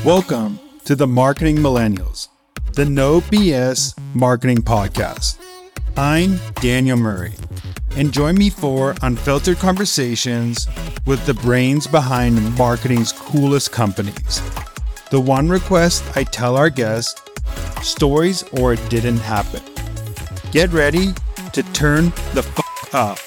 Welcome to the Marketing Millennials, the No BS Marketing Podcast. I'm Daniel Murray, and join me for unfiltered conversations with the brains behind marketing's coolest companies. The one request I tell our guests, stories or it didn't happen. Get ready to turn the up.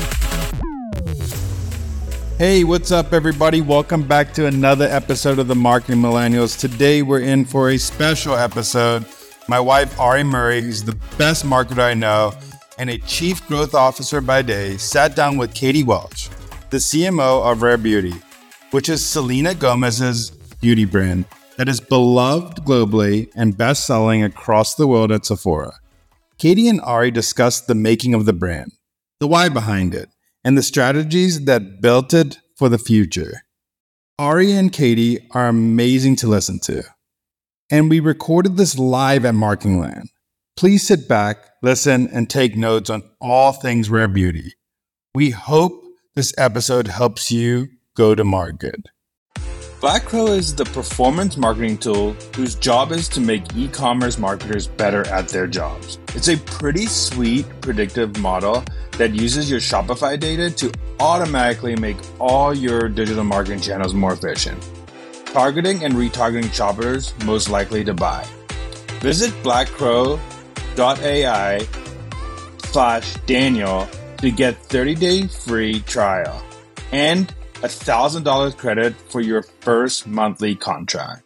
Hey, what's up, everybody? Welcome back to another episode of the Marketing Millennials. Today, we're in for a special episode. My wife, Ari Murray, who's the best marketer I know and a chief growth officer by day, sat down with Katie Welch, the CMO of Rare Beauty, which is Selena Gomez's beauty brand that is beloved globally and best-selling across the world at Sephora. Katie and Ari discussed the making of the brand, the why behind it, and the strategies that built it for the future. Ari and Katie are amazing to listen to. And we recorded this live at Marketing Land. Please sit back, listen, and take notes on all things Rare Beauty. We hope this episode helps you go to market. Black Crow is the performance marketing tool whose job is to make e-commerce marketers better at their jobs. It's a pretty sweet predictive model that uses your Shopify data to automatically make all your digital marketing channels more efficient, targeting and retargeting shoppers most likely to buy. Visit blackcrow.ai/Daniel to get 30-day free trial and $1,000 credit for your first monthly contract.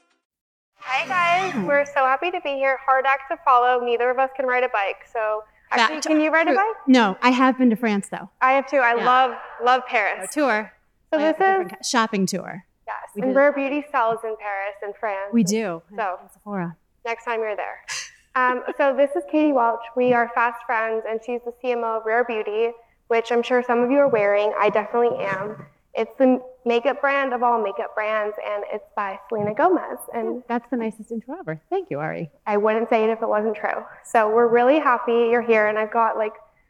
Hi guys, we're so happy to be here. Hard act to follow. Neither of us can ride a bike. So actually, can you ride a bike? No, I have been to France though. I have too. I love Paris. A tour. So this is shopping tour. Yes, and Rare Beauty sells in Paris and France. We do. So in Sephora. Next time you're there. So this is Katie Welch. We are fast friends, and she's the CMO of Rare Beauty, which I'm sure some of you are wearing. I definitely am. It's the makeup brand of all makeup brands, and it's by Selena Gomez. And that's the nicest intro ever. Thank you, Ari. I wouldn't say it if it wasn't true. So we're really happy you're here, and I've got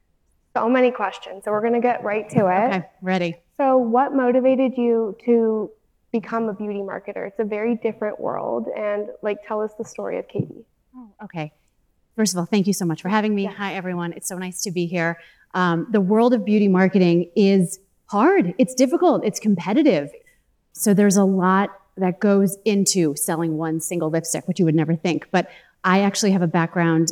so many questions. So we're going to get right to it. Okay, ready. So what motivated you to become a beauty marketer? It's a very different world, and tell us the story of Katie. Oh, okay. First of all, thank you so much for having me. Yeah. Hi, everyone. It's so nice to be here. The world of beauty marketing is hard. It's difficult. It's competitive. So there's a lot that goes into selling one single lipstick, which you would never think. But I actually have a background.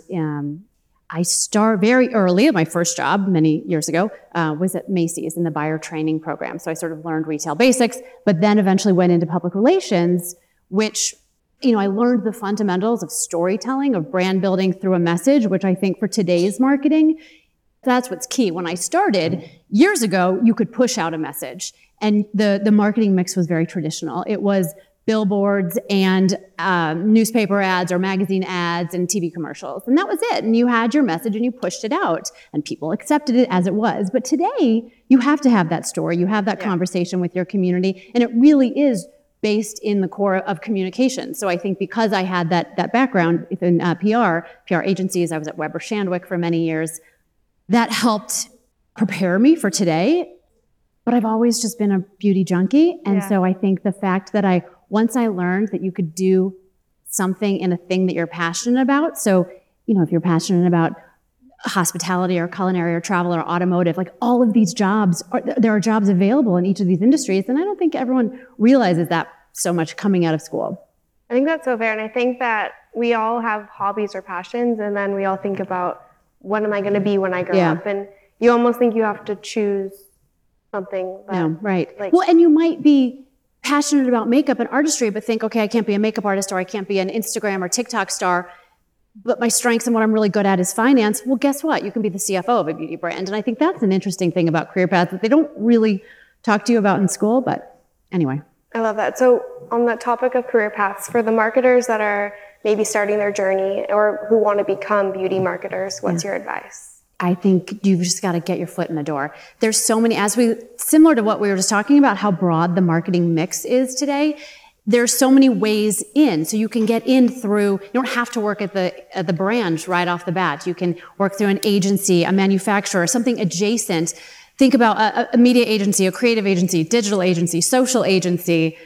I started very early. My first job many years ago was at Macy's in the buyer training program. So I sort of learned retail basics, but then eventually went into public relations, which, I learned the fundamentals of storytelling, of brand building through a message, which I think for today's marketing, that's what's key. When I started years ago, you could push out a message, and the marketing mix was very traditional. It was billboards and newspaper ads or magazine ads and TV commercials, and that was it. And you had your message and you pushed it out, and people accepted it as it was. But today, you have to have that story. You have that conversation with your community, and it really is based in the core of communication. So I think because I had that background in PR agencies, I was at Weber Shandwick for many years. That helped prepare me for today, but I've always just been a beauty junkie. And so I think the fact that once I learned that you could do something in a thing that you're passionate about. So, if you're passionate about hospitality or culinary or travel or automotive, all of these jobs, there are jobs available in each of these industries. And I don't think everyone realizes that so much coming out of school. I think that's so fair. And I think that we all have hobbies or passions, and then we all think about, what am I going to be when I grow up? And you almost think you have to choose something. Right. And you might be passionate about makeup and artistry, but think, okay, I can't be a makeup artist, or I can't be an Instagram or TikTok star, but my strengths and what I'm really good at is finance. Well, guess what? You can be the CFO of a beauty brand. And I think that's an interesting thing about career paths that they don't really talk to you about in school. But anyway. I love that. So on that topic of career paths, for the marketers that are maybe starting their journey or who want to become beauty marketers, what's your advice? I think you've just got to get your foot in the door. There's so many, similar to what we were just talking about, how broad the marketing mix is today. There's so many ways in. So you can get in through, you don't have to work at the brand right off the bat. You can work through an agency, a manufacturer, something adjacent. Think about a media agency, a creative agency, digital agency, social agency,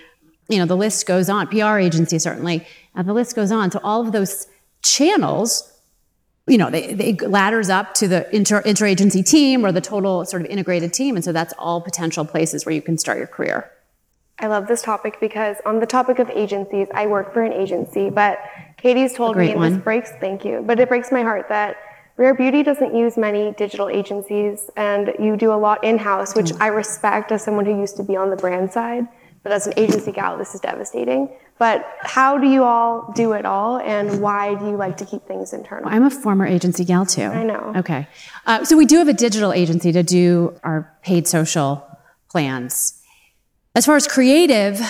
the list goes on, PR agency certainly, the list goes on. So all of those channels, they ladders up to the interagency team or the total sort of integrated team. And so that's all potential places where you can start your career. I love this topic because on the topic of agencies, I work for an agency, but Katie's told me, and it breaks my heart that Rare Beauty doesn't use many digital agencies, and you do a lot in-house, which I respect as someone who used to be on the brand side, but as an agency gal, this is devastating. But how do you all do it all, and why do you like to keep things internal? I'm a former agency gal too. I know. Okay. So we do have a digital agency to do our paid social plans. As far as creative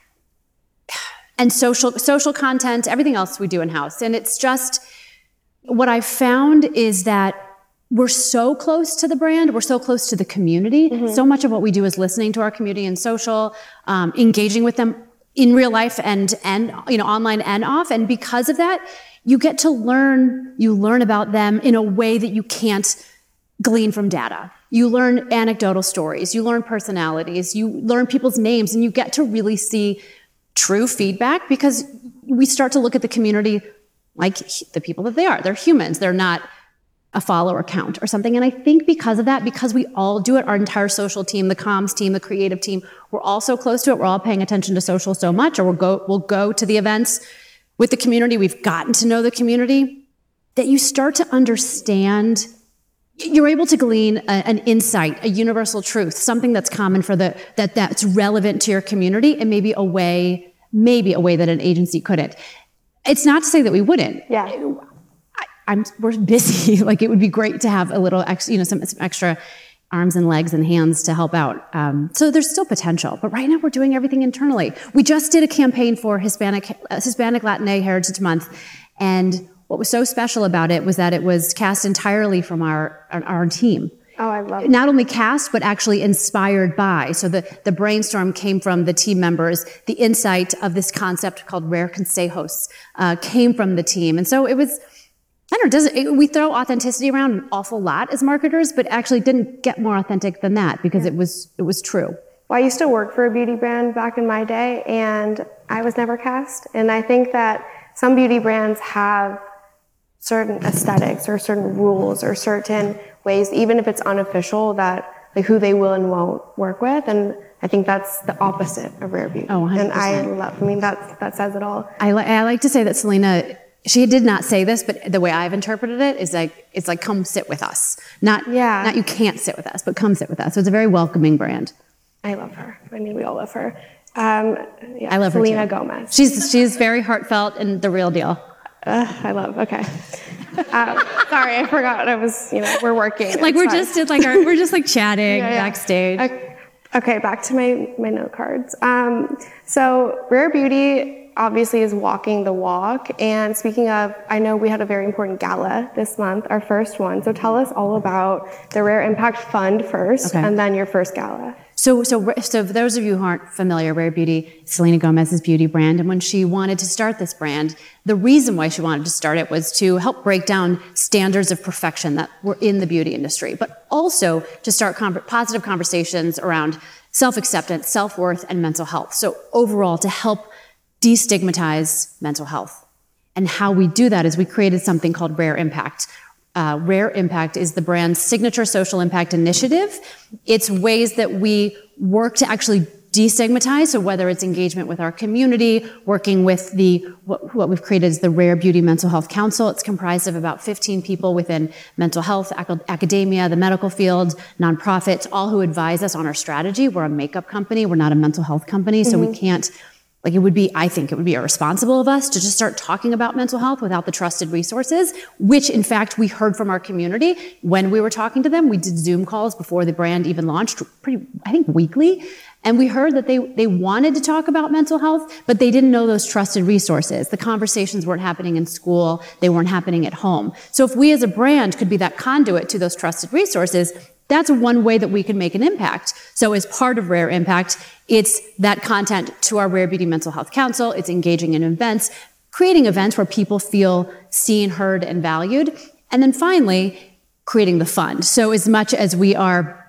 and social content, everything else we do in-house. And it's just, what I've found is that we're so close to the brand, we're so close to the community. Mm-hmm. So much of what we do is listening to our community in social, engaging with them in real life and online and off. And because of that, you get to learn about them in a way that you can't glean from data. You learn anecdotal stories, you learn personalities, you learn people's names, and you get to really see true feedback because we start to look at the community like the people that they are. They're humans. They're not a follower count or something. And I think because of that, because we all do it, our entire social team, the comms team, the creative team, we're all so close to it. We're all paying attention to social so much, or we'll go to the events with the community. We've gotten to know the community that you start to understand. You're able to glean an insight, a universal truth, something that's common for that's relevant to your community, and maybe a way that an agency couldn't. It's not to say that we wouldn't. Yeah. We're busy. Like, it would be great to have a little, some extra arms and legs and hands to help out. So there's still potential, but right now we're doing everything internally. We just did a campaign for Hispanic Latina Heritage Month, and what was so special about it was that it was cast entirely from our team. Oh, I love it. Not only cast, but actually inspired by. So the brainstorm came from the team members. The insight of this concept called Rare Consejos came from the team. And so it was, we throw authenticity around an awful lot as marketers, but actually didn't get more authentic than that because it was true. Well, I used to work for a beauty brand back in my day, and I was never cast. And I think that some beauty brands have certain aesthetics or certain rules or certain ways, even if it's unofficial, that like who they will and won't work with. And I think that's the opposite of Rare Beauty. Oh, 100%. And that says it all. I like to say that Selena, she did not say this, but the way I've interpreted it is it's like, come sit with us. Not you can't sit with us, but come sit with us. So it's a very welcoming brand. I love her. I mean, we all love her. I love Selena her too. Gomez. She's very heartfelt and the real deal. Okay. Sorry, I forgot. We're working. Like we're just chatting backstage. Okay, back to my note cards. So Rare Beauty obviously is walking the walk. And speaking of, I know we had a very important gala this month, our first one. So tell us all about the Rare Impact Fund first, and then your first gala. So for those of you who aren't familiar, Rare Beauty, Selena Gomez's beauty brand, and when she wanted to start this brand, the reason why she wanted to start it was to help break down standards of perfection that were in the beauty industry, but also to start positive conversations around self-acceptance, self-worth, and mental health. So overall, to help destigmatize mental health. And how we do that is we created something called Rare Impact. Rare Impact is the brand's signature social impact initiative. It's ways that we work to actually destigmatize, so whether it's engagement with our community, working with what we've created is the Rare Beauty Mental Health Council. It's comprised of about 15 people within mental health, academia, the medical field, nonprofits, all who advise us on our strategy. We're a makeup company, we're not a mental health company, so we can't, I think it would be irresponsible of us to just start talking about mental health without the trusted resources, which in fact we heard from our community when we were talking to them. We did Zoom calls before the brand even launched, weekly. And we heard that they wanted to talk about mental health, but they didn't know those trusted resources. The conversations weren't happening in school, they weren't happening at home. So if we as a brand could be that conduit to those trusted resources, that's one way that we can make an impact. So as part of Rare Impact, it's that content to our Rare Beauty Mental Health Council, it's engaging in events, creating events where people feel seen, heard, and valued. And then finally, creating the fund. So as much as we are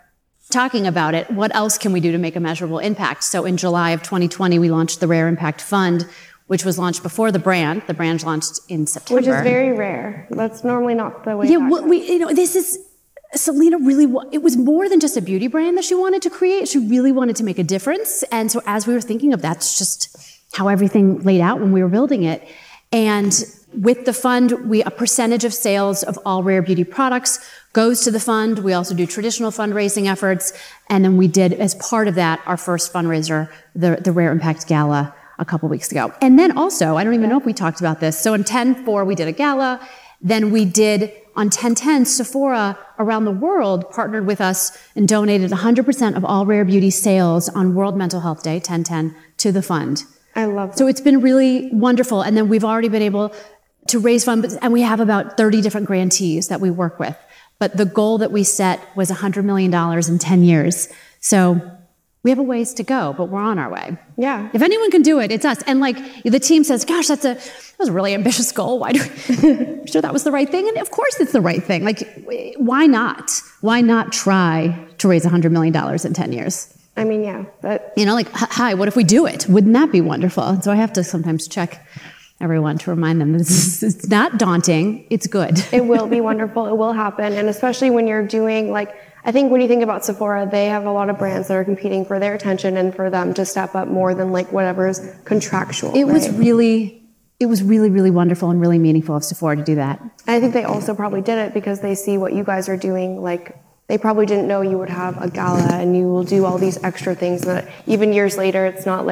talking about it, what else can we do to make a measurable impact? So in July of 2020, we launched the Rare Impact Fund, which was launched before the brand. The brand launched in September. Which is very rare. That's normally not the way. Yeah, this is, Selena really, it was more than just a beauty brand that she wanted to create. She really wanted to make a difference. And so as we were thinking of that, it's just how everything laid out when we were building it. And with the fund, a percentage of sales of all Rare Beauty products goes to the fund. We also do traditional fundraising efforts. And then we did, as part of that, our first fundraiser, the Rare Impact Gala, a couple weeks ago. And then also, I don't even know if we talked about this. So in 10/4, we did a gala. Then we did, on 10/10, Sephora around the world partnered with us and donated 100% of all Rare Beauty sales on World Mental Health Day, 10/10, to the fund. I love that. So it's been really wonderful. And then we've already been able to raise funds, and we have about 30 different grantees that we work with. But the goal that we set was $100 million in 10 years. So we have a ways to go, but we're on our way. Yeah. If anyone can do it, it's us. And like the team says, gosh, that was a really ambitious goal. Why sure that was the right thing? And of course it's the right thing. Like, why not? Why not try to raise $100 million in 10 years? I mean, yeah. But like, hi, what if we do it? Wouldn't that be wonderful? And so I have to sometimes check everyone to remind them it's not daunting. It's good. It will be wonderful. It will happen. And especially when you're doing, I think when you think about Sephora, they have a lot of brands that are competing for their attention and for them to step up more than whatever is contractual. It was really, really wonderful and really meaningful of Sephora to do that. And I think they also probably did it because they see what you guys are doing. They probably didn't know you would have a gala and you will do all these extra things that even years later, it's not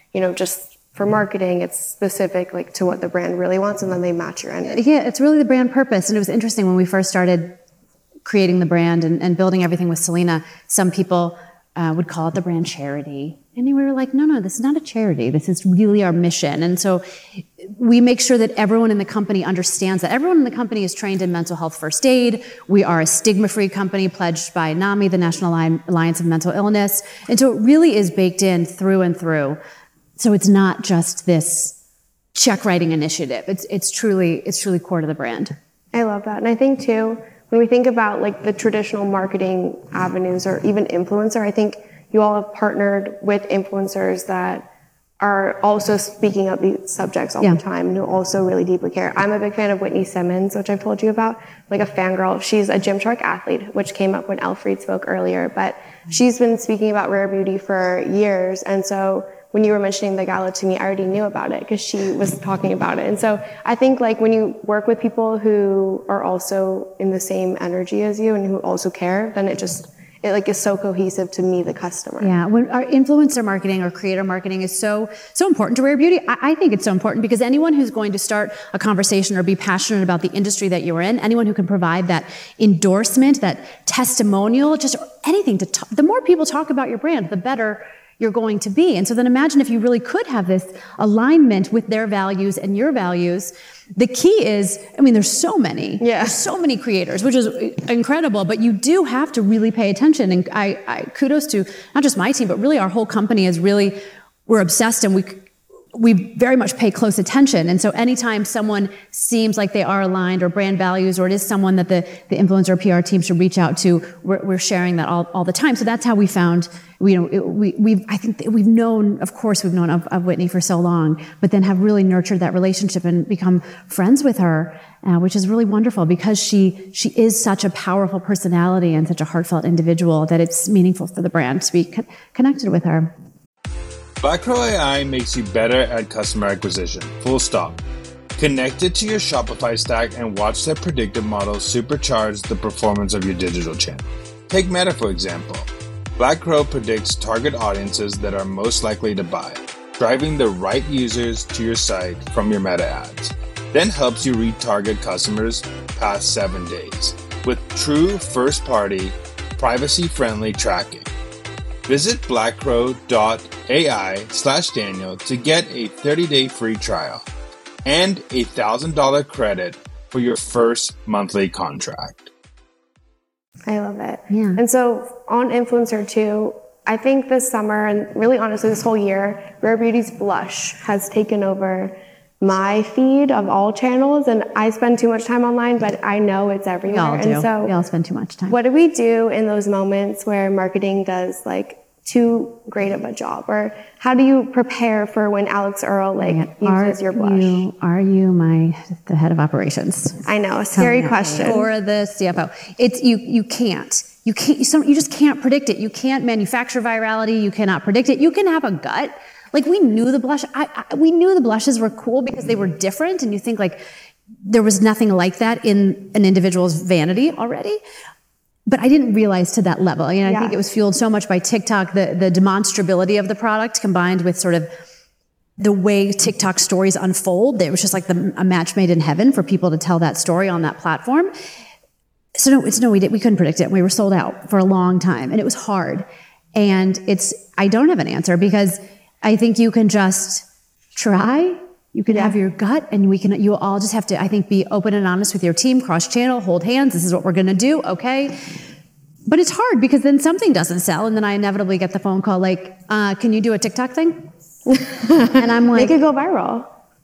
just for marketing, it's specific to what the brand really wants, and then they match your energy. Yeah, it's really the brand purpose. And it was interesting when we first started creating the brand and building everything with Selena, some people would call it the brand charity. And we were like, no, this is not a charity. This is really our mission. And so we make sure that everyone in the company understands that. Everyone in the company is trained in mental health first aid. We are a stigma-free company pledged by NAMI, the National Alliance of Mental Illness. And so it really is baked in through and through. So it's not just this check writing initiative. It's truly core to the brand. I love that. And I think too, when we think about the traditional marketing avenues or even influencer, I think you all have partnered with influencers that are also speaking of these subjects all the time and who also really deeply care. I'm a big fan of Whitney Simmons, which I've told you about, a fangirl. She's a Gymshark athlete, which came up when Elfried spoke earlier, but she's been speaking about Rare Beauty for years. And so when you were mentioning the gala to me, I already knew about it because she was talking about it. And so I think when you work with people who are also in the same energy as you and who also care, then it is so cohesive to me, the customer. Yeah, when our influencer marketing or creator marketing is so important to Rare Beauty. I think it's so important because anyone who's going to start a conversation or be passionate about the industry that you're in, anyone who can provide that endorsement, that testimonial, just anything the more people talk about your brand, the better you're going to be. And so then imagine if you really could have this alignment with their values and your values. The key is, there's so many. Yeah. There's so many creators, which is incredible, but you do have to really pay attention. And I kudos to not just my team, but really our whole company is we're obsessed and we very much pay close attention. And so anytime someone seems like they are aligned or brand values, or it is someone that the influencer PR team should reach out to, we're sharing that all the time. So that's how we found, I think that we've known of Whitney for so long, but then have really nurtured that relationship and become friends with her, which is really wonderful because she is such a powerful personality and such a heartfelt individual that it's meaningful for the brand to be connected with her. Black Crow AI makes you better at customer acquisition, full stop. Connect it to your Shopify stack and watch their predictive models supercharge the performance of your digital channel. Take Meta, for example. Black Crow predicts target audiences that are most likely to buy, driving the right users to your site from your Meta ads. Then helps you retarget customers past 7 days with true first-party, privacy-friendly tracking. Visit blackcrow.ai/Daniel to get a 30-day free trial and a $1,000 credit for your first monthly contract. I love it. Yeah. And so on influencer too, I think this summer and really honestly this whole year, Rare Beauty's blush has taken over my feed of all channels, and I spend too much time online, but I know it's everywhere. We all do. And so we all spend too much time. what do we do in those moments where marketing does like too great of a job? Or how do you prepare for when Alex Earl uses your blush? Are you the head of operations? I know, a scary question. Or the CFO. It's you can't. You just can't predict it. You can't manufacture virality. You cannot predict it. You can have a gut. Like we knew the blush. We knew the blushes were cool because they were different, and you think like there was nothing like that in an individual's vanity already. But I didn't realize to that level. I think it was fueled so much by TikTok, the demonstrability of the product combined with sort of the way TikTok stories unfold. It was just like a match made in heaven for people to tell that story on that platform. So we couldn't predict it. We were sold out for a long time, and it was hard. And I don't have an answer because I think you can just try. You can have your gut, and you all just have to, I think, be open and honest with your team, cross-channel, hold hands. This is what we're going to do. Okay. But it's hard because then something doesn't sell. And then I inevitably get the phone call like, can you do a TikTok thing? And I'm like, make it go viral.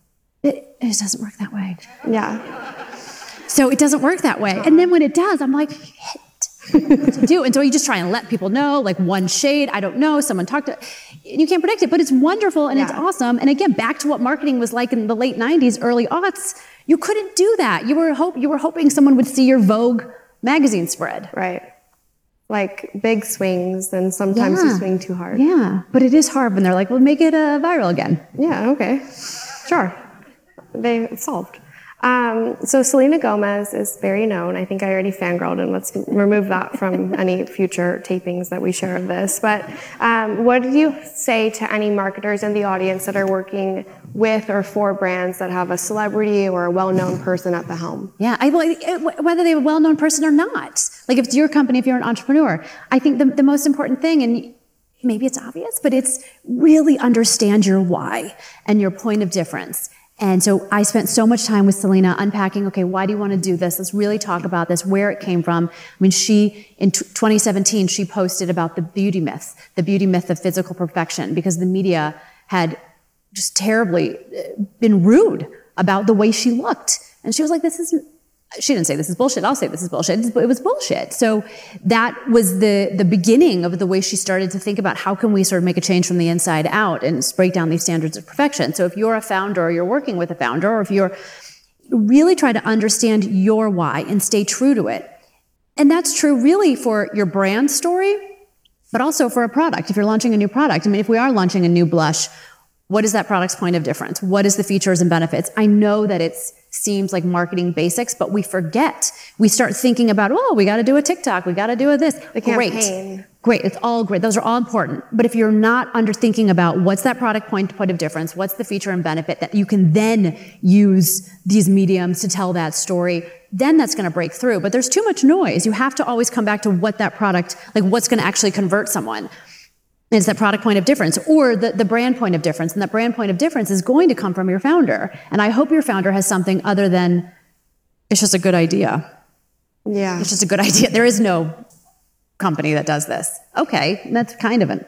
It doesn't work that way. Yeah. So it doesn't work that way. And then when it does, I'm like, shit. What to do? And so you just try and let people know, like one shade, I don't know, someone talked to, you can't predict it, but it's wonderful and it's awesome. And again, back to what marketing was like in the late 90s, early aughts, you couldn't do that. You were hoping someone would see your Vogue magazine spread. Right. Like big swings, and sometimes you swing too hard. Yeah, but it is hard when they're like, well, make it viral again. Yeah, okay. Sure. It's solved. So Selena Gomez is very known. I think I already fangirled, and let's remove that from any future tapings that we share of this. But what do you say to any marketers in the audience that are working with or for brands that have a celebrity or a well-known person at the helm? Yeah, whether they have a well-known person or not. Like if it's your company, if you're an entrepreneur, I think the most important thing, and maybe it's obvious, but it's really understand your why and your point of difference. And so I spent so much time with Selena unpacking, okay, why do you want to do this? Let's really talk about this, where it came from. I mean, in 2017, she posted about the beauty myth of physical perfection, because the media had just terribly been rude about the way she looked. And she was like, she didn't say this is bullshit. I'll say this is bullshit. It was bullshit. So that was the beginning of the way she started to think about how can we sort of make a change from the inside out and break down these standards of perfection. So if you're a founder or you're working with a founder, or if you're really trying to understand your why and stay true to it. And that's true really for your brand story, but also for a product. If you're launching a new product, I mean, if we are launching a new blush, what is that product's point of difference? What is the features and benefits? I know that it seems like marketing basics, but we forget. We start thinking about, we got to do a TikTok. We got to do this. The campaign. Great. It's all great. Those are all important. But if you're not thinking about what's that product point of difference, what's the feature and benefit that you can then use these mediums to tell that story, then that's going to break through. But there's too much noise. You have to always come back to what that product, like what's going to actually convert someone. It's that product point of difference or the brand point of difference. And that brand point of difference is going to come from your founder. And I hope your founder has something other than, it's just a good idea. Yeah. It's just a good idea. There is no company that does this. Okay, that's kind of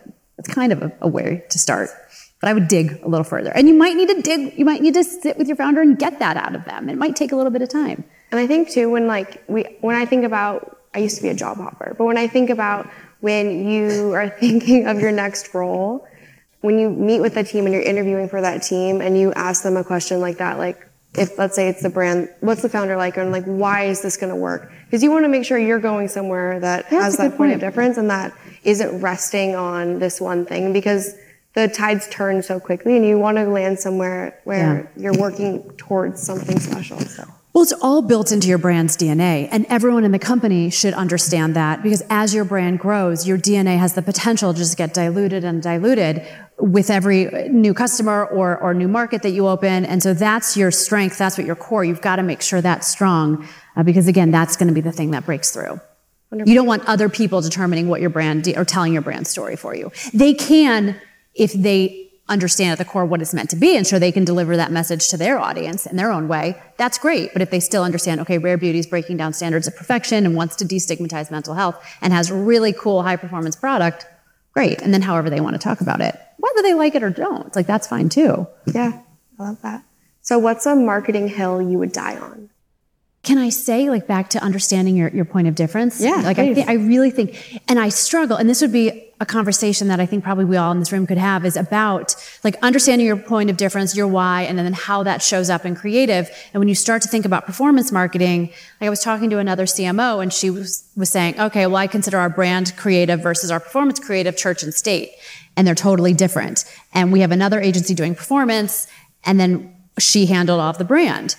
a way to start. But I would dig a little further. And you might need to sit with your founder and get that out of them. It might take a little bit of time. And I think too, when I think about, I used to be a job hopper, but when I think about when you are thinking of your next role, when you meet with a team and you're interviewing for that team and you ask them a question like that, like if let's say it's the brand, what's the founder like, and like why is this going to work? Because you want to make sure you're going somewhere that has that point of difference and that isn't resting on this one thing, because the tides turn so quickly and you want to land somewhere where you're working towards something special. So. Well, it's all built into your brand's DNA, and everyone in the company should understand that, because as your brand grows, your DNA has the potential to just get diluted and diluted with every new customer or new market that you open. And so that's your strength. That's what your core. You've got to make sure that's strong, because again, that's going to be the thing that breaks through. Wonderful. You don't want other people determining what your brand or telling your brand story for you. They can if they understand at the core what it's meant to be, and sure they can deliver that message to their audience in their own way. That's great. But if they still understand, okay, Rare Beauty is breaking down standards of perfection and wants to destigmatize mental health and has a really cool high performance product, great. And then however they want to talk about it, whether they like it or don't, it's like, that's fine too. Yeah, I love that. So what's a marketing hill you would die on? Can I say, like, back to understanding your point of difference? Yeah, like please. I really think, and I struggle, and this would be a conversation that I think probably we all in this room could have, is about like understanding your point of difference, your why, and then how that shows up in creative. And when you start to think about performance marketing, like I was talking to another CMO, and she was saying, okay, well, I consider our brand creative versus our performance creative church and state, and they're totally different. And we have another agency doing performance, and then she handled all of the brand.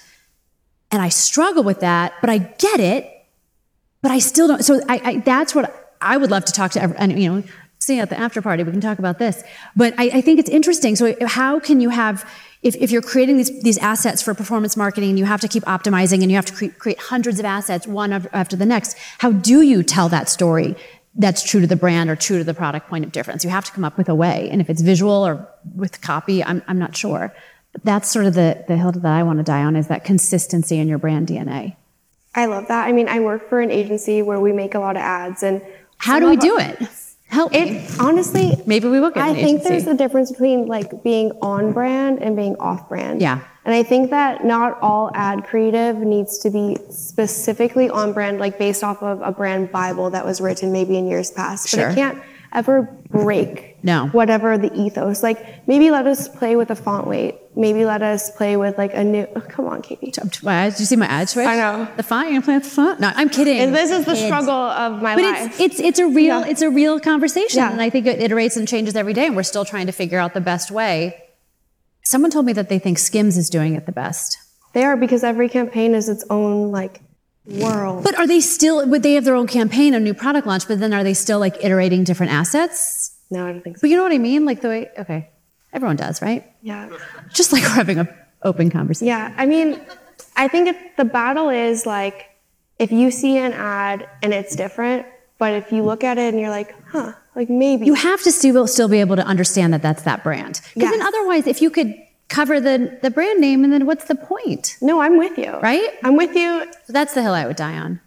And I struggle with that, but I get it, but I still don't. So that's what I would love to talk to everyone, see at the after party, we can talk about this. But I think it's interesting. So how can you have, if you're creating these assets for performance marketing, you have to keep optimizing and you have to create hundreds of assets, one after the next. How do you tell that story that's true to the brand or true to the product point of difference? You have to come up with a way. And if it's visual or with copy, I'm not sure. But that's sort of the hill that I want to die on, is that consistency in your brand DNA. I love that. I mean, I work for an agency where we make a lot of ads, and how do we do it? Help me. Honestly, maybe we will get an I think agency. there's a difference between like being on brand and being off brand. Yeah. And I think that not all ad creative needs to be specifically on brand, like based off of a brand Bible that was written maybe in years past. But Sure. it can't ever break whatever the ethos. Like maybe let us play with a font weight. Maybe let us play with like a new, come on, Katie. Did you see my ad switch? I know. The font, you're gonna play with the font? No, I'm kidding. And this is the struggle of my life. But it's a real conversation. And I think it iterates and changes every day, and we're still trying to figure out the best way. Someone told me that they think Skims is doing it the best. They are, because every campaign is its own like world. But are they still, would they have their own campaign, a new product launch, but then are they still like iterating different assets? No, I don't think so. But you know what I mean? Like the way, okay, everyone does, right? Yeah. Just like we're having an open conversation. Yeah, I mean, I think the battle is like, if you see an ad and it's different, but if you look at it and you're like, huh, like maybe. You have to still be able to understand that that's that brand. Because then otherwise, if you could cover the brand name, and then what's the point? No, I'm with you. Right? I'm with you. So that's the hill I would die on.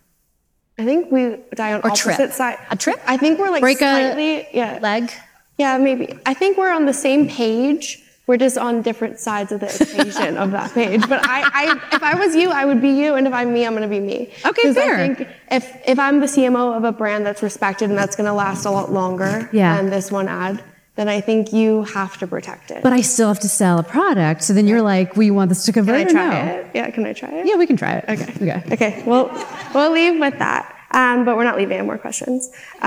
I think we die on opposite side. A trip? I think we're like break slightly, a leg? Yeah, maybe. I think we're on the same page. We're just on different sides of the equation of that page. But if I was you, I would be you, and if I'm me, I'm going to be me. Okay, fair. I think if I'm the CMO of a brand that's respected and that's going to last a lot longer than this one ad, then I think you have to protect it. But I still have to sell a product. So then you're like, we want this to convert. Can I try it? Yeah, can I try it? Yeah, we can try it. Okay. Well, we'll leave with that. But we're not leaving any more questions.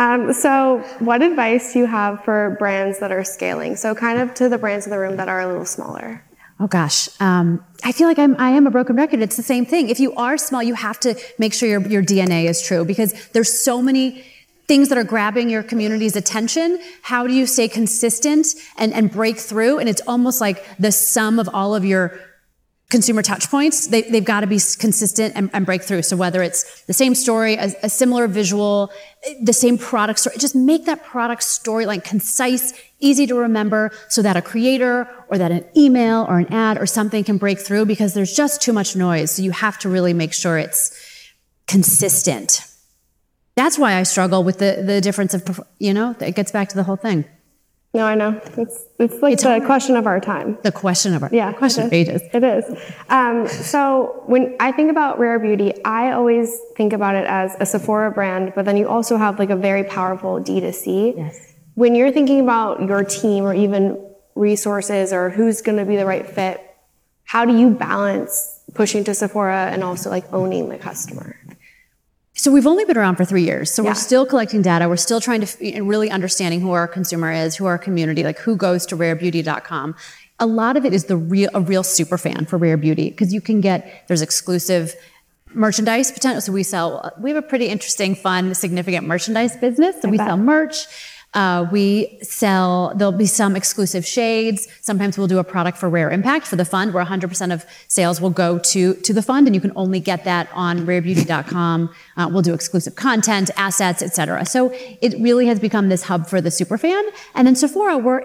So what advice do you have for brands that are scaling? So kind of to the brands in the room that are a little smaller. Oh gosh, I feel like I am a broken record. It's the same thing. If you are small, you have to make sure your DNA is true, because there's so many things that are grabbing your community's attention. How do you stay consistent and break through? And it's almost like the sum of all of your consumer touch points, they've got to be consistent and break through. So whether it's the same story, a similar visual, the same product story, just make that product storyline concise, easy to remember, so that a creator or that an email or an ad or something can break through, because there's just too much noise. So you have to really make sure it's consistent. That's why I struggle with the difference of, it gets back to the whole thing. No, I know. It's like the question of our time. The question of our question of ages. It is. So when I think about Rare Beauty, I always think about it as a Sephora brand, but then you also have like a very powerful D2C. Yes. When you're thinking about your team or even resources or who's going to be the right fit, how do you balance pushing to Sephora and also like owning the customer? So we've only been around for 3 years. So we're still collecting data. We're still trying to really understanding who our consumer is, who our community, like who goes to rarebeauty.com. A lot of it is a real super fan for Rare Beauty, because there's exclusive merchandise potential. So we have a pretty interesting, fun, significant merchandise business. So we sell merch. There'll be some exclusive shades. Sometimes we'll do a product for Rare Impact for the fund, where 100% of sales will go to the fund, and you can only get that on rarebeauty.com. We'll do exclusive content, assets, etc. So it really has become this hub for the superfan. And then Sephora, we're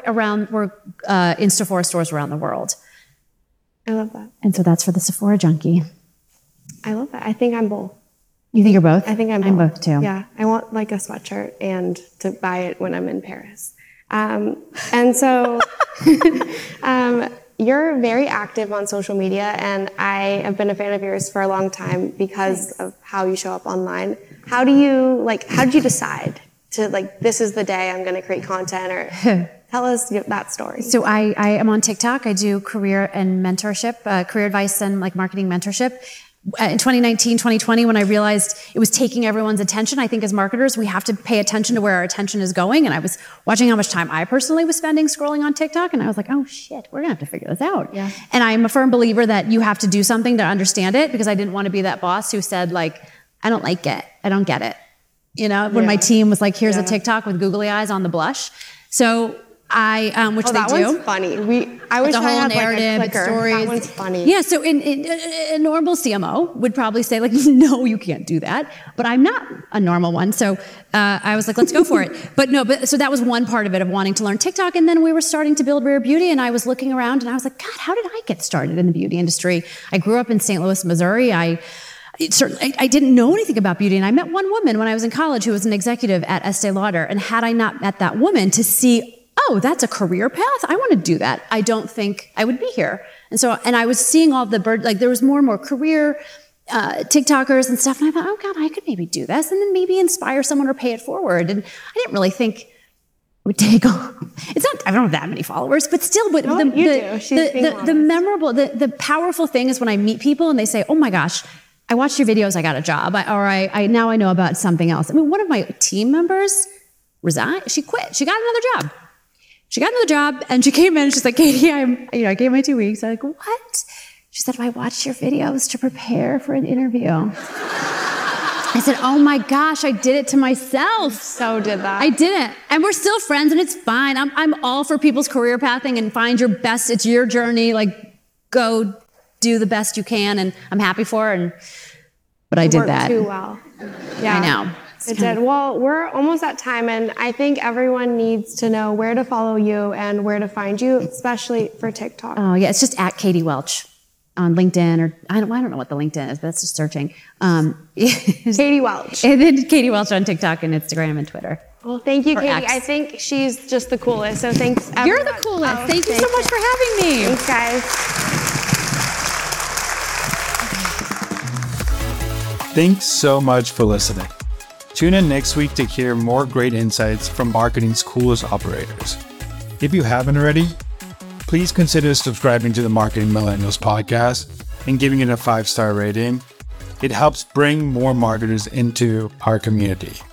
in Sephora stores around the world. I love that. And so that's for the Sephora junkie. I love that. I think I'm both. You think you're both? I think I'm both too. Yeah, I want like a sweatshirt and to buy it when I'm in Paris. And so, you're very active on social media, and I have been a fan of yours for a long time because of how you show up online. How did you decide to this is the day I'm going to create content, or tell us that story? So I am on TikTok. I do career and mentorship, career advice and marketing mentorship. In 2019, 2020, when I realized it was taking everyone's attention, I think as marketers, we have to pay attention to where our attention is going. And I was watching how much time I personally was spending scrolling on TikTok. And I was like, oh shit, we're gonna have to figure this out. Yeah. And I'm a firm believer that you have to do something to understand it, because I didn't want to be that boss who said I don't like it. I don't get it. When my team was like, here's a TikTok with googly eyes on the blush. So which they do. That one's funny. I wish I had narrative, a clicker. Stories. That one's funny. Yeah, so a normal CMO would probably say no, you can't do that. But I'm not a normal one. So I was like, let's go for it. So that was one part of it, of wanting to learn TikTok. And then we were starting to build Rare Beauty, and I was looking around and I was like, God, how did I get started in the beauty industry? I grew up in St. Louis, Missouri. I didn't know anything about beauty, and I met one woman when I was in college who was an executive at Estee Lauder. And had I not met that woman to see, oh, that's a career path, I want to do that, I don't think I would be here. And I was seeing all the there was more and more career TikTokers and stuff, and I thought, oh God, I could maybe do this, and then maybe inspire someone or pay it forward. And I didn't really think it would take off. I don't have that many followers, but still, but the memorable, the powerful thing is when I meet people and they say, oh my gosh, I watched your videos, I got a job, now I know about something else. I mean, one of my team members resigned, she quit, she got another job. And she came in and she's like, Katie, I gave my 2 weeks. I'm like, what? She said, I watched your videos to prepare for an interview. I said, oh my gosh, I did it to myself. So did that. I did it. And we're still friends, and it's fine. I'm all for people's career pathing, and find your best. It's your journey. Go do the best you can, and I'm happy for it. But I did that. Too well. Yeah. I know. It did. Well, we're almost at time, and I think everyone needs to know where to follow you and where to find you, especially for TikTok. Oh yeah, it's just at Katie Welch on LinkedIn, or I don't know what the LinkedIn is, but that's just searching. Katie Welch. And then Katie Welch on TikTok and Instagram and Twitter. Well, thank you, Katie. X. I think she's just the coolest. So thanks, everyone. You're the coolest. Thank you so much for having me. Thanks, guys. Thanks so much for listening. Tune in next week to hear more great insights from marketing's coolest operators. If you haven't already, please consider subscribing to the Marketing Millennials podcast and giving it a 5-star rating. It helps bring more marketers into our community.